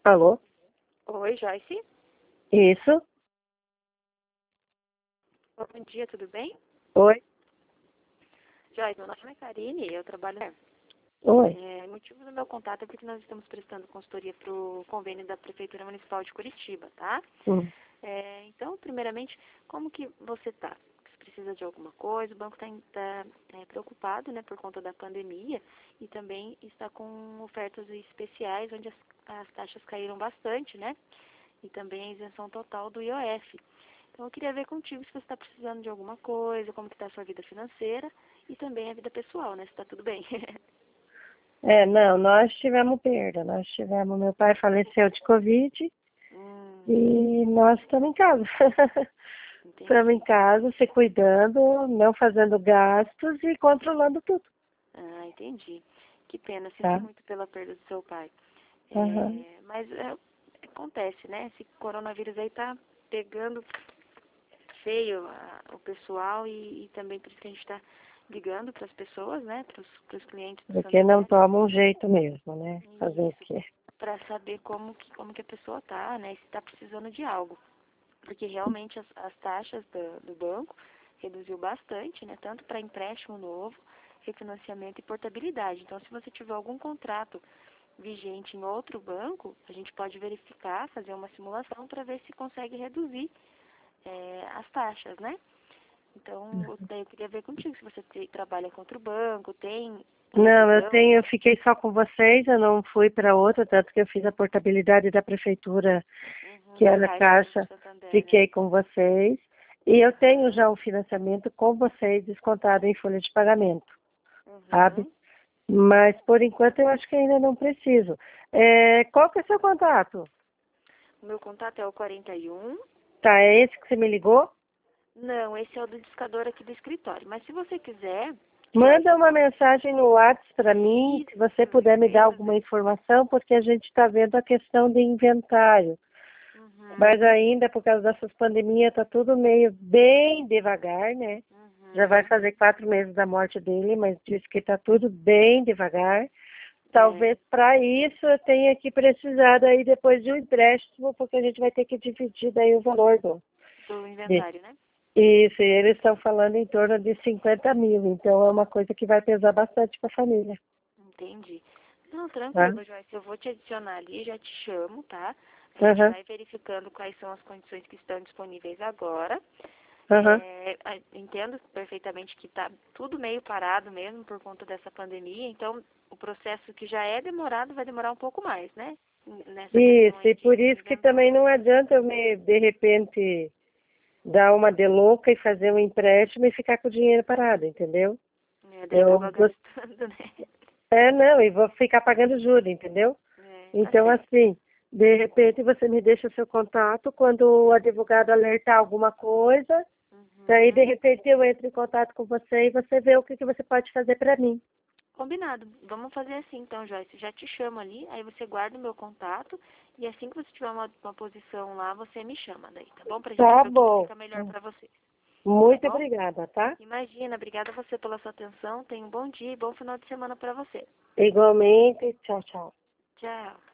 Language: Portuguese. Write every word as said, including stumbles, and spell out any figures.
Alô? Oi, Joyce. Isso? Bom dia, tudo bem? Oi? Joyce, meu nome é Karine, eu trabalho... Oi? É, o motivo do meu contato é porque nós estamos prestando consultoria para o convênio da Prefeitura Municipal de Curitiba, tá? Hum. É, então, primeiramente, como que você está? Você precisa de alguma coisa? O banco está tá, é, preocupado, né, por conta da pandemia e também está com ofertas especiais onde as, as taxas caíram bastante, né? E também a isenção total do I O F. Então, eu queria ver contigo se você está precisando de alguma coisa, como que está a sua vida financeira e também a vida pessoal, né? Se está tudo bem. É, não, nós tivemos perda. Nós tivemos, meu pai faleceu de Covid hum, e nós estamos em casa. Estamos em entendi. casa, se cuidando, não fazendo gastos e controlando tudo, Ah, entendi. Que pena, sinto tá? muito pela perda do seu pai. Aham. É, mas é, acontece, né? Esse coronavírus aí tá pegando feio a- o pessoal e, e também por isso que a gente está ligando para as pessoas, né? Para os clientes do Porque não Santander. toma um jeito mesmo, né? Fazer o Isso, quê? para saber como que, como que a pessoa tá, né? E se está precisando de algo. Porque realmente as, as taxas do, do banco reduziu bastante, né? Tanto para empréstimo novo, refinanciamento e portabilidade. Então, se você tiver algum contrato vigente em outro banco, a gente pode verificar, fazer uma simulação para ver se consegue reduzir é, as taxas, né? Então, daí eu queria ver contigo, se você te, trabalha contra o banco, tem Não, eu previsão. tenho, eu fiquei só com vocês, eu não fui para outra, tanto que eu fiz a portabilidade da prefeitura, Uhum, que da era Caixa do Caixa, Santander, né? fiquei com vocês. E eu tenho Aham. já o financiamento com vocês descontado em folha de pagamento, sabe? Uhum. Mas por enquanto eu acho que ainda não preciso. É, qual que é o seu contato? O meu contato é o quarenta e um. Tá, é esse que você me ligou? Não, esse é o do discador aqui do escritório. Mas se você quiser, Joyce, Manda eu uma posso... mensagem no WhatsApp para mim, se você Isso, puder isso que me eu ia dar alguma fazer. informação, porque a gente está vendo a questão de inventário. Uhum. Mas ainda, por causa dessas pandemias, está tudo meio bem devagar, né? Já vai Uhum. fazer quatro meses da morte dele, mas diz que está tudo bem devagar. É, Talvez para isso eu tenha que precisar daí depois de um empréstimo, porque a gente vai ter que dividir daí o valor do. do de- inventário, né? Isso, e eles estão falando em torno de cinquenta mil, então é uma coisa que vai pesar bastante para a família, Entendi. Não, tá? tranquilo, Joyce. Eu vou te adicionar ali, já te chamo, tá? A gente Aham, vai verificando quais são as condições que estão disponíveis agora. aham. É, a- entendo perfeitamente que está tudo meio parado mesmo por conta dessa pandemia, então o processo que já é demorado vai demorar um pouco mais, né? Nessa questão Isso, aí e de, por de isso que também inventário. não adianta eu me, de repente, dar uma de louca e fazer um empréstimo e ficar com o dinheiro parado, entendeu? É, daí Eu acaba gost... gastando, né? É, não, e vou ficar pagando juros, entendeu? É, tá Então, certo. assim, de repente você me deixa seu contato, quando o advogado alertar alguma coisa, daí de Uhum. repente eu entro em contato com você e você vê o que, que você pode fazer para mim. Combinado. Vamos fazer assim então, Joyce. Já te chamo ali, aí você guarda o meu contato e assim que você tiver uma, uma posição lá, você me chama daí, tá bom? Pra gente Tá ver o que, que bom. fica melhor pra você, tá Muito bom? obrigada, tá? Imagina, obrigada a você pela sua atenção. Tenha um bom dia e bom final de semana pra você. Igualmente, tchau, tchau. Tchau.